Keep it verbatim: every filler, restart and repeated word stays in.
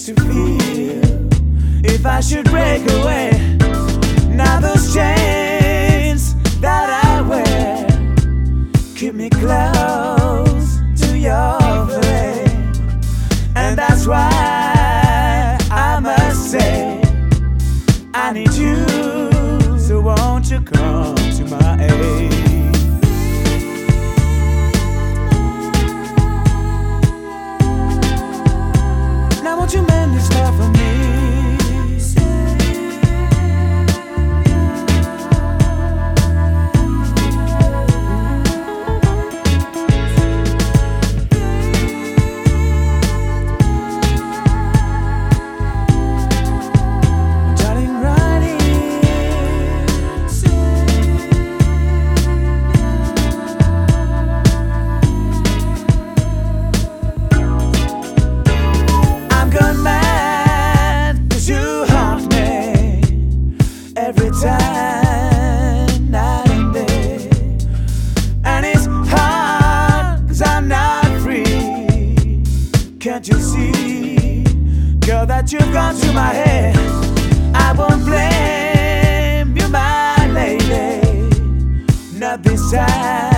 used to feel if I should break away. Now those chains that I wear keep me close to your flame, and that's why I must say I need you, so won't you come to my aid? Now won't you mend this love for me? Every time, night and day. And it's hard, cause I'm not free. Can't you see, girl, that you've gone to my head? I won't blame you, my lady, not this time.